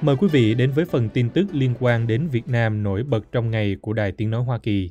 Mời quý vị đến với phần tin tức liên quan đến Việt Nam nổi bật trong ngày của Đài Tiếng Nói Hoa Kỳ.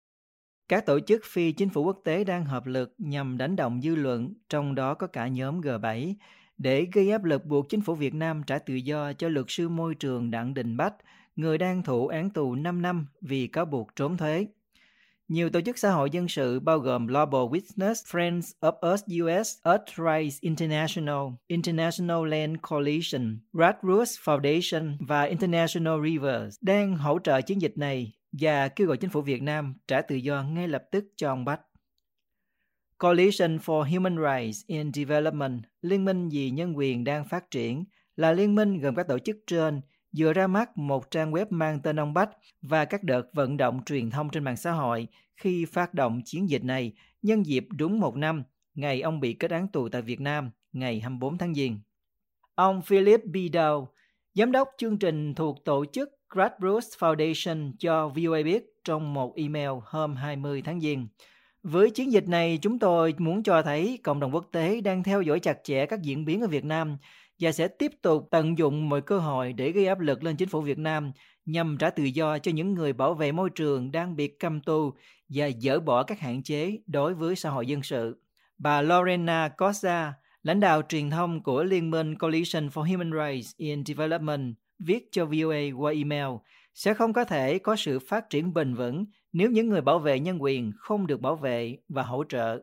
Các tổ chức phi chính phủ quốc tế đang hợp lực nhằm đánh động dư luận, trong đó có cả nhóm G7, để gây áp lực buộc chính phủ Việt Nam trả tự do cho luật sư môi trường Đặng Đình Bách, người đang thụ án tù 5 năm vì cáo buộc trốn thuế. Nhiều tổ chức xã hội dân sự bao gồm Global Witness, Friends of Us US, Earth Rights International, International Land Coalition, Grassroots Foundation và International Rivers đang hỗ trợ chiến dịch này và kêu gọi chính phủ Việt Nam trả tự do ngay lập tức cho ông Bách. Coalition for Human Rights in Development, Liên minh vì nhân quyền đang phát triển, là liên minh gồm các tổ chức trên, vừa ra mắt một trang web mang tên ông Bách và các đợt vận động truyền thông trên mạng xã hội khi phát động chiến dịch này nhân dịp đúng 1 năm ngày ông bị kết án tù tại Việt Nam, ngày 24 tháng Giêng. Ông Philip B. Dow, giám đốc chương trình thuộc tổ chức Grassroots Foundation cho VOA biết trong một email hôm 20 tháng Giêng. Với chiến dịch này, chúng tôi muốn cho thấy cộng đồng quốc tế đang theo dõi chặt chẽ các diễn biến ở Việt Nam và sẽ tiếp tục tận dụng mọi cơ hội để gây áp lực lên chính phủ Việt Nam nhằm trả tự do cho những người bảo vệ môi trường đang bị cầm tù và dỡ bỏ các hạn chế đối với xã hội dân sự. Bà Lorena Costa, lãnh đạo truyền thông của Liên minh Coalition for Human Rights in Development, viết cho VOA qua email, sẽ không có thể có sự phát triển bền vững nếu những người bảo vệ nhân quyền không được bảo vệ và hỗ trợ.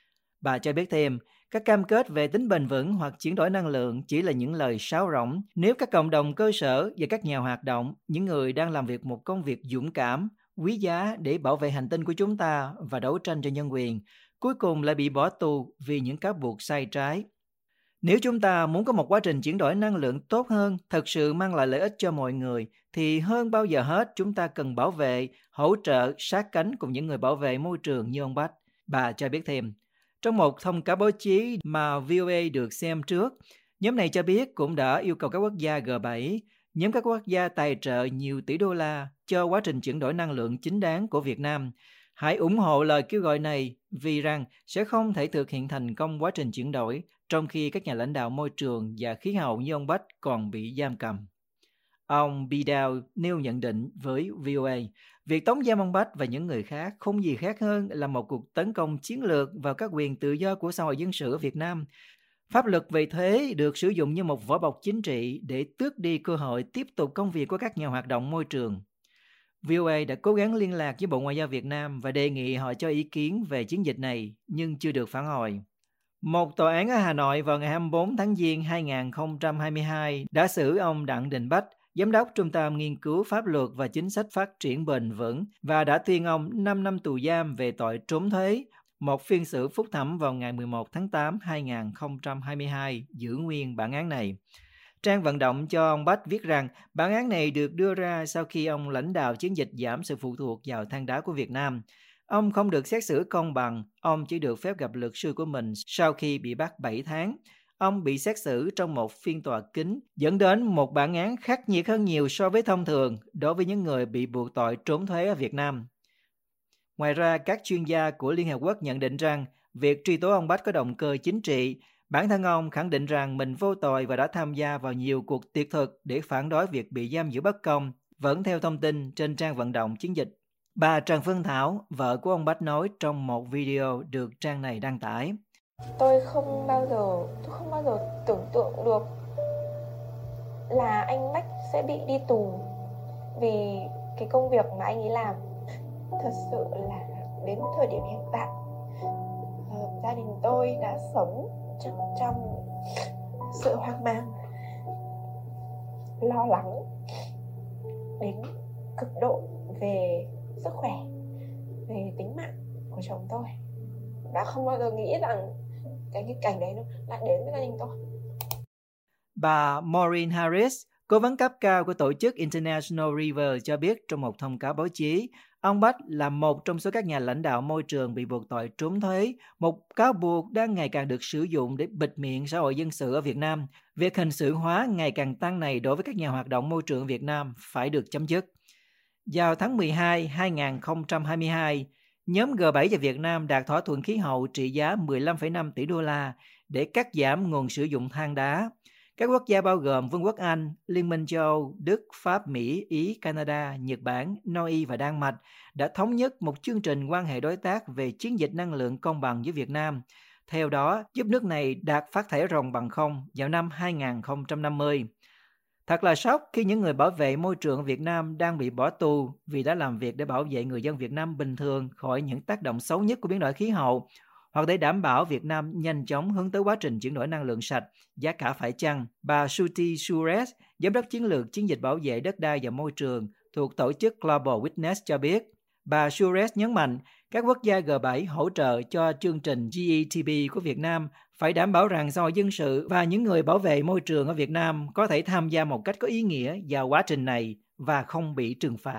Bà cho biết thêm, các cam kết về tính bền vững hoặc chuyển đổi năng lượng chỉ là những lời sáo rỗng nếu các cộng đồng cơ sở và các nhà hoạt động, những người đang làm việc một công việc dũng cảm, quý giá để bảo vệ hành tinh của chúng ta và đấu tranh cho nhân quyền, cuối cùng lại bị bỏ tù vì những cáo buộc sai trái. Nếu chúng ta muốn có một quá trình chuyển đổi năng lượng tốt hơn, thật sự mang lại lợi ích cho mọi người, thì hơn bao giờ hết chúng ta cần bảo vệ, hỗ trợ, sát cánh cùng những người bảo vệ môi trường như ông Bách. Bà cho biết thêm, trong một thông cáo báo chí mà VOA được xem trước, nhóm này cho biết cũng đã yêu cầu các quốc gia G7, nhóm các quốc gia tài trợ nhiều tỷ đô la cho quá trình chuyển đổi năng lượng chính đáng của Việt Nam. Hãy ủng hộ lời kêu gọi này vì rằng sẽ không thể thực hiện thành công quá trình chuyển đổi trong khi các nhà lãnh đạo môi trường và khí hậu như ông Bách còn bị giam cầm. Ông Bidao nêu nhận định với VOA, việc tống giam ông Bách và những người khác không gì khác hơn là một cuộc tấn công chiến lược vào các quyền tự do của xã hội dân sự ở Việt Nam. Pháp luật về thuế được sử dụng như một vỏ bọc chính trị để tước đi cơ hội tiếp tục công việc của các nhà hoạt động môi trường. VOA đã cố gắng liên lạc với Bộ Ngoại giao Việt Nam và đề nghị họ cho ý kiến về chiến dịch này, nhưng chưa được phản hồi. Một tòa án ở Hà Nội vào ngày 24 tháng Giêng 2022 đã xử ông Đặng Đình Bách, Giám đốc Trung tâm Nghiên cứu Pháp luật và Chính sách Phát triển Bền vững, và đã tuyên ông 5 năm tù giam về tội trốn thuế. Một phiên xử phúc thẩm vào ngày 11 tháng 8 2022 giữ nguyên bản án này. Trang vận động cho ông Bách viết rằng bản án này được đưa ra sau khi ông lãnh đạo chiến dịch giảm sự phụ thuộc vào than đá của Việt Nam. Ông không được xét xử công bằng, ông chỉ được phép gặp luật sư của mình sau khi bị bắt 7 tháng. Ông bị xét xử trong một phiên tòa kín, dẫn đến một bản án khắc nghiệt hơn nhiều so với thông thường đối với những người bị buộc tội trốn thuế ở Việt Nam. Ngoài ra, các chuyên gia của Liên Hợp Quốc nhận định rằng việc truy tố ông Bách có động cơ chính trị. Bản thân ông khẳng định rằng mình vô tội và đã tham gia vào nhiều cuộc tuyệt thực để phản đối việc bị giam giữ bất công, vẫn theo thông tin trên trang vận động chiến dịch. Bà Trần Phương Thảo, vợ của ông Bách nói trong một video được trang này đăng tải. Tôi không bao giờ tưởng tượng được là anh Bách sẽ bị đi tù vì cái công việc mà anh ấy làm. Thật sự là đến thời điểm hiện tại, gia đình tôi đã sống trong sự hoang mang, lo lắng đến cực độ về sức khỏe, về tính mạng của chồng tôi. Đã không bao giờ nghĩ rằng cái cảnh đấy nó lại đến với gia đình tôi. Bà Maureen Harris, cố vấn cấp cao của tổ chức International River cho biết trong một thông cáo báo chí, ông Bách là một trong số các nhà lãnh đạo môi trường bị buộc tội trốn thuế, một cáo buộc đang ngày càng được sử dụng để bịt miệng xã hội dân sự ở Việt Nam. Việc hình sự hóa ngày càng tăng này đối với các nhà hoạt động môi trường ở Việt Nam phải được chấm dứt. Vào tháng 12 2022, nhóm G7 và Việt Nam đạt thỏa thuận khí hậu trị giá 15,5 tỷ đô la để cắt giảm nguồn sử dụng than đá. Các quốc gia bao gồm Vương quốc Anh, Liên minh châu Âu, Đức, Pháp, Mỹ, Ý, Canada, Nhật Bản, Na Uy và Đan Mạch đã thống nhất một chương trình quan hệ đối tác về chiến dịch năng lượng công bằng với Việt Nam. Theo đó, giúp nước này đạt phát thải ròng bằng không vào năm 2050. Thật là sốc khi những người bảo vệ môi trường ở Việt Nam đang bị bỏ tù vì đã làm việc để bảo vệ người dân Việt Nam bình thường khỏi những tác động xấu nhất của biến đổi khí hậu, hoặc để đảm bảo Việt Nam nhanh chóng hướng tới quá trình chuyển đổi năng lượng sạch, giá cả phải chăng. Bà Shruti Suresh, Giám đốc chiến lược chiến dịch bảo vệ đất đai và môi trường thuộc tổ chức Global Witness cho biết. Bà Suresh nhấn mạnh các quốc gia G7 hỗ trợ cho chương trình GETB của Việt Nam phải đảm bảo rằng xã hội dân sự và những người bảo vệ môi trường ở Việt Nam có thể tham gia một cách có ý nghĩa vào quá trình này và không bị trừng phạt.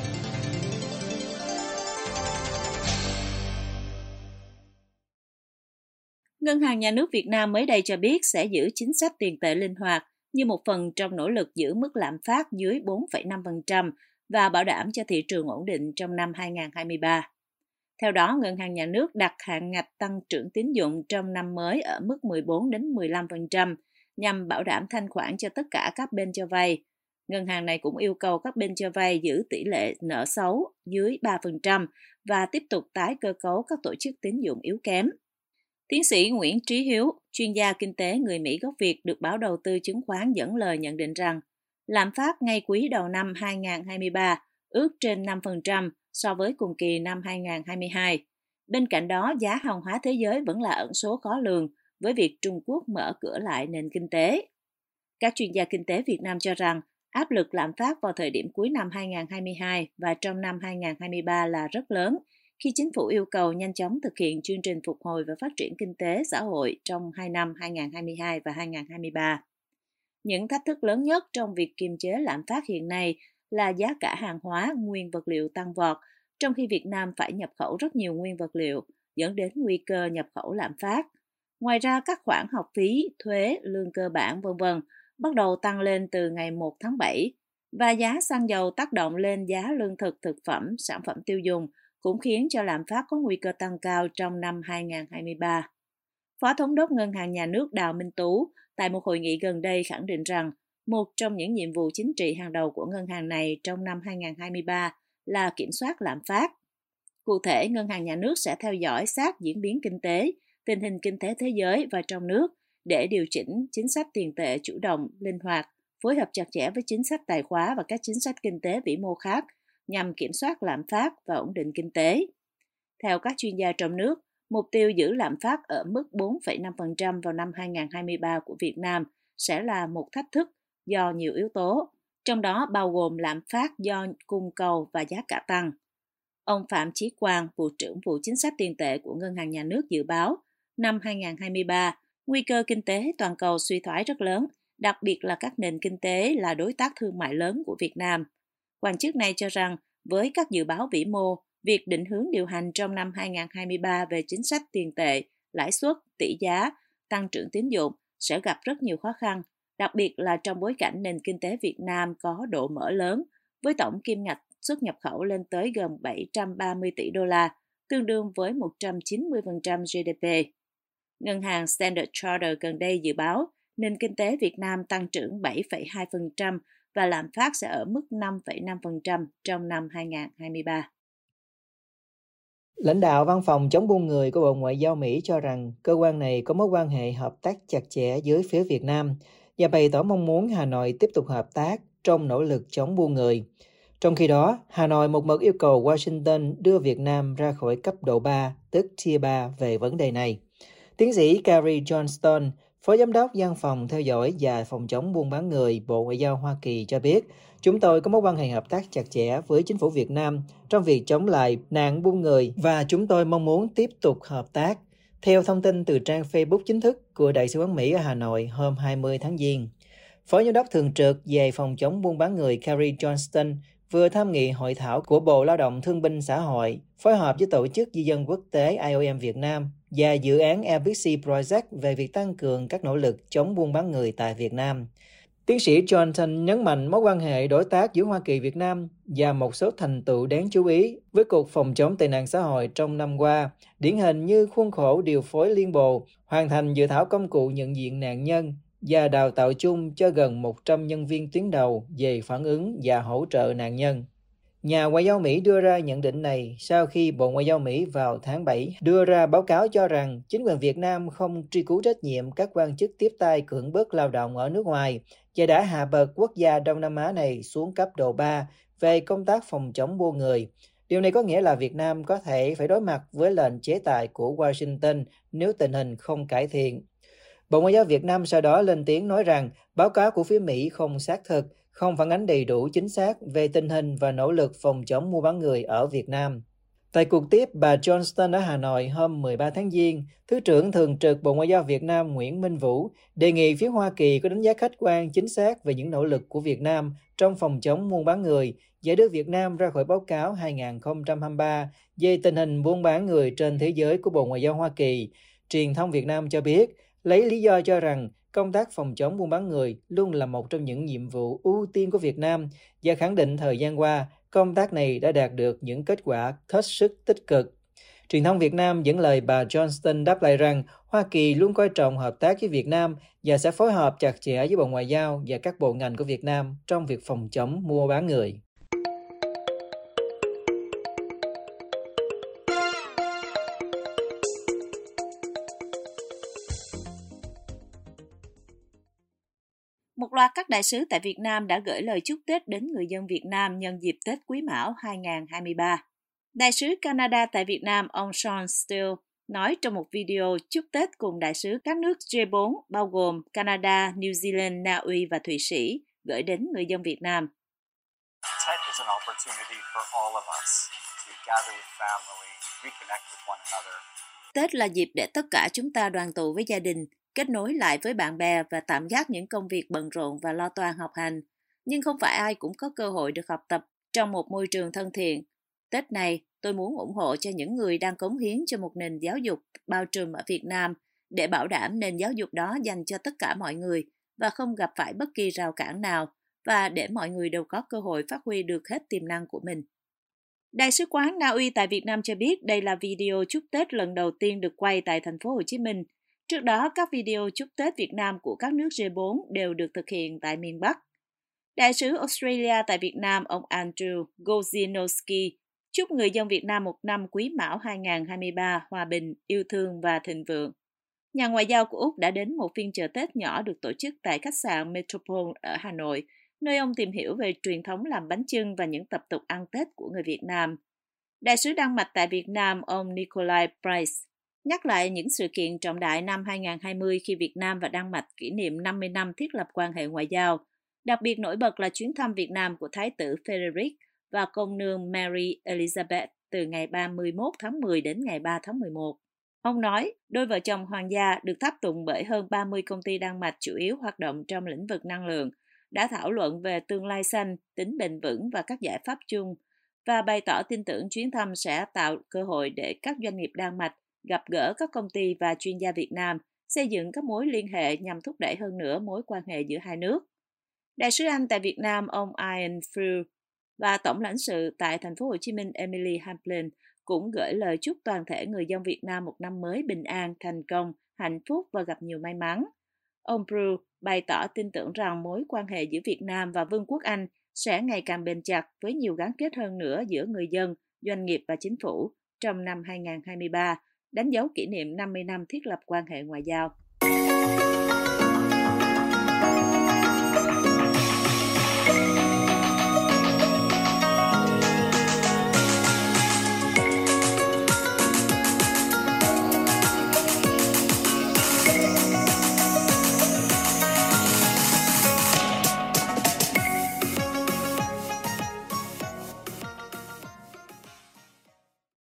Ngân hàng Nhà nước Việt Nam mới đây cho biết sẽ giữ chính sách tiền tệ linh hoạt như một phần trong nỗ lực giữ mức lạm phát dưới 4,5% và bảo đảm cho thị trường ổn định trong năm 2023. Theo đó, Ngân hàng Nhà nước đặt hạn ngạch tăng trưởng tín dụng trong năm mới ở mức 14 đến 15% nhằm bảo đảm thanh khoản cho tất cả các bên cho vay. Ngân hàng này cũng yêu cầu các bên cho vay giữ tỷ lệ nợ xấu dưới 3% và tiếp tục tái cơ cấu các tổ chức tín dụng yếu kém. Tiến sĩ Nguyễn Trí Hiếu, chuyên gia kinh tế người Mỹ gốc Việt được báo đầu tư chứng khoán dẫn lời nhận định rằng lạm phát ngay quý đầu năm 2023 ước trên 5% so với cùng kỳ năm 2022. Bên cạnh đó, giá hàng hóa thế giới vẫn là ẩn số khó lường với việc Trung Quốc mở cửa lại nền kinh tế. Các chuyên gia kinh tế Việt Nam cho rằng áp lực lạm phát vào thời điểm cuối năm 2022 và trong năm 2023 là rất lớn khi chính phủ yêu cầu nhanh chóng thực hiện chương trình phục hồi và phát triển kinh tế xã hội trong 2 năm 2022 và 2023. Những thách thức lớn nhất trong việc kiềm chế lạm phát hiện nay là giá cả hàng hóa, nguyên vật liệu tăng vọt, trong khi Việt Nam phải nhập khẩu rất nhiều nguyên vật liệu, dẫn đến nguy cơ nhập khẩu lạm phát. Ngoài ra, các khoản học phí, thuế, lương cơ bản v.v. bắt đầu tăng lên từ ngày 1 tháng 7, và giá xăng dầu tác động lên giá lương thực, thực phẩm, sản phẩm tiêu dùng cũng khiến cho lạm phát có nguy cơ tăng cao trong năm 2023. Phó Thống đốc Ngân hàng Nhà nước Đào Minh Tú tại một hội nghị gần đây khẳng định rằng một trong những nhiệm vụ chính trị hàng đầu của ngân hàng này trong năm 2023 là kiểm soát lạm phát. Cụ thể, Ngân hàng Nhà nước sẽ theo dõi sát diễn biến kinh tế, tình hình kinh tế thế giới và trong nước để điều chỉnh chính sách tiền tệ chủ động, linh hoạt, phối hợp chặt chẽ với chính sách tài khóa và các chính sách kinh tế vĩ mô khác nhằm kiểm soát lạm phát và ổn định kinh tế. Theo các chuyên gia trong nước, mục tiêu giữ lạm phát ở mức 4,5% vào năm 2023 của Việt Nam sẽ là một thách thức do nhiều yếu tố, trong đó bao gồm lạm phát do cung cầu và giá cả tăng. Ông Phạm Chí Quang, Vụ trưởng Vụ Chính sách Tiền tệ của Ngân hàng Nhà nước dự báo, năm 2023, nguy cơ kinh tế toàn cầu suy thoái rất lớn, đặc biệt là các nền kinh tế là đối tác thương mại lớn của Việt Nam. Quan chức này cho rằng, với các dự báo vĩ mô, việc định hướng điều hành trong năm 2023 về chính sách tiền tệ, lãi suất, tỷ giá, tăng trưởng tín dụng sẽ gặp rất nhiều khó khăn, đặc biệt là trong bối cảnh nền kinh tế Việt Nam có độ mở lớn, với tổng kim ngạch xuất nhập khẩu lên tới gần 730 tỷ đô la, tương đương với 190% GDP. Ngân hàng Standard Chartered gần đây dự báo nền kinh tế Việt Nam tăng trưởng 7,2% và lạm phát sẽ ở mức 5,5% trong năm 2023. Lãnh đạo Văn phòng chống buôn người của Bộ Ngoại giao Mỹ cho rằng cơ quan này có mối quan hệ hợp tác chặt chẽ với phía Việt Nam và bày tỏ mong muốn Hà Nội tiếp tục hợp tác trong nỗ lực chống buôn người. Trong khi đó, Hà Nội một mực yêu cầu Washington đưa Việt Nam ra khỏi cấp độ 3, tức Tier 3 về vấn đề này. Tiến sĩ Carrie Johnston, Phó Giám đốc Văn phòng theo dõi và phòng chống buôn bán người Bộ Ngoại giao Hoa Kỳ cho biết, chúng tôi có mối quan hệ hợp tác chặt chẽ với chính phủ Việt Nam trong việc chống lại nạn buôn người và chúng tôi mong muốn tiếp tục hợp tác. Theo thông tin từ trang Facebook chính thức của Đại sứ quán Mỹ ở Hà Nội hôm 20 tháng Giêng, Phó Giám đốc thường trực về phòng chống buôn bán người Carrie Johnston vừa tham nghị hội thảo của Bộ Lao động Thương binh Xã hội, phối hợp với Tổ chức Di dân Quốc tế IOM Việt Nam và dự án LBC Project về việc tăng cường các nỗ lực chống buôn bán người tại Việt Nam. Tiến sĩ Johnson nhấn mạnh mối quan hệ đối tác giữa Hoa Kỳ Việt Nam và một số thành tựu đáng chú ý với cuộc phòng chống tệ nạn xã hội trong năm qua, điển hình như khuôn khổ điều phối liên bộ, hoàn thành dự thảo công cụ nhận diện nạn nhân và đào tạo chung cho gần 100 nhân viên tuyến đầu về phản ứng và hỗ trợ nạn nhân. Nhà Ngoại giao Mỹ đưa ra nhận định này sau khi Bộ Ngoại giao Mỹ vào tháng 7 đưa ra báo cáo cho rằng chính quyền Việt Nam không truy cứu trách nhiệm các quan chức tiếp tay cưỡng bức lao động ở nước ngoài và đã hạ bậc quốc gia Đông Nam Á này xuống cấp độ 3 về công tác phòng chống buôn người. Điều này có nghĩa là Việt Nam có thể phải đối mặt với lệnh chế tài của Washington nếu tình hình không cải thiện. Bộ Ngoại giao Việt Nam sau đó lên tiếng nói rằng báo cáo của phía Mỹ không xác thực, không phản ánh đầy đủ chính xác về tình hình và nỗ lực phòng chống mua bán người ở Việt Nam. Tại cuộc tiếp bà Johnston ở Hà Nội hôm 13 tháng Giêng, Thứ trưởng Thường trực Bộ Ngoại giao Việt Nam Nguyễn Minh Vũ đề nghị phía Hoa Kỳ có đánh giá khách quan chính xác về những nỗ lực của Việt Nam trong phòng chống buôn bán người và đưa Việt Nam ra khỏi báo cáo 2023 về tình hình buôn bán người trên thế giới của Bộ Ngoại giao Hoa Kỳ. Truyền thông Việt Nam cho biết, lấy lý do cho rằng công tác phòng chống buôn bán người luôn là một trong những nhiệm vụ ưu tiên của Việt Nam và khẳng định thời gian qua, công tác này đã đạt được những kết quả hết sức tích cực. Truyền thông Việt Nam dẫn lời bà Johnston đáp lại rằng Hoa Kỳ luôn coi trọng hợp tác với Việt Nam và sẽ phối hợp chặt chẽ với Bộ Ngoại giao và các bộ ngành của Việt Nam trong việc phòng chống mua bán người. Một loạt các đại sứ tại Việt Nam đã gửi lời chúc Tết đến người dân Việt Nam nhân dịp Tết Quý Mão 2023. Đại sứ Canada tại Việt Nam, ông Sean Steele, nói trong một video chúc Tết cùng đại sứ các nước G4 bao gồm Canada, New Zealand, Na Uy và Thụy Sĩ gửi đến người dân Việt Nam. Tết is an opportunity for all of us to gather with family, reconnect with one another. Tết là dịp để tất cả chúng ta đoàn tụ với gia đình, kết nối lại với bạn bè và tạm gác những công việc bận rộn và lo toan học hành. Nhưng không phải ai cũng có cơ hội được học tập trong một môi trường thân thiện. Tết này, tôi muốn ủng hộ cho những người đang cống hiến cho một nền giáo dục bao trùm ở Việt Nam để bảo đảm nền giáo dục đó dành cho tất cả mọi người và không gặp phải bất kỳ rào cản nào và để mọi người đều có cơ hội phát huy được hết tiềm năng của mình. Đại sứ quán Na Uy tại Việt Nam cho biết đây là video chúc Tết lần đầu tiên được quay tại thành phố Hồ Chí Minh. Trước đó, các video chúc Tết Việt Nam của các nước G4 đều được thực hiện tại miền Bắc. Đại sứ Australia tại Việt Nam, ông Andrew Gozinowski, chúc người dân Việt Nam một năm Quý Mão 2023 hòa bình, yêu thương và thịnh vượng. Nhà ngoại giao của Úc đã đến một phiên chợ Tết nhỏ được tổ chức tại khách sạn Metropole ở Hà Nội, nơi ông tìm hiểu về truyền thống làm bánh chưng và những tập tục ăn Tết của người Việt Nam. Đại sứ Đan Mạch tại Việt Nam, ông Nikolai Price, nhắc lại những sự kiện trọng đại năm 2020 khi Việt Nam và Đan Mạch kỷ niệm 50 năm thiết lập quan hệ ngoại giao. Đặc biệt nổi bật là chuyến thăm Việt Nam của Thái tử Frederick và công nương Mary Elizabeth từ ngày 31 tháng 10 đến ngày 3 tháng 11. Ông nói, đôi vợ chồng hoàng gia được tháp tùng bởi hơn 30 công ty Đan Mạch chủ yếu hoạt động trong lĩnh vực năng lượng, đã thảo luận về tương lai xanh, tính bền vững và các giải pháp chung, và bày tỏ tin tưởng chuyến thăm sẽ tạo cơ hội để các doanh nghiệp Đan Mạch gặp gỡ các công ty và chuyên gia Việt Nam, xây dựng các mối liên hệ nhằm thúc đẩy hơn nữa mối quan hệ giữa hai nước. Đại sứ Anh tại Việt Nam, ông Ian Frew, và Tổng lãnh sự tại thành phố Hồ Chí Minh Emily Hamplin cũng gửi lời chúc toàn thể người dân Việt Nam một năm mới bình an, thành công, hạnh phúc và gặp nhiều may mắn. Ông Frew bày tỏ tin tưởng rằng mối quan hệ giữa Việt Nam và Vương quốc Anh sẽ ngày càng bền chặt với nhiều gắn kết hơn nữa giữa người dân, doanh nghiệp và chính phủ trong năm 2023, đánh dấu kỷ niệm 50 năm thiết lập quan hệ ngoại giao.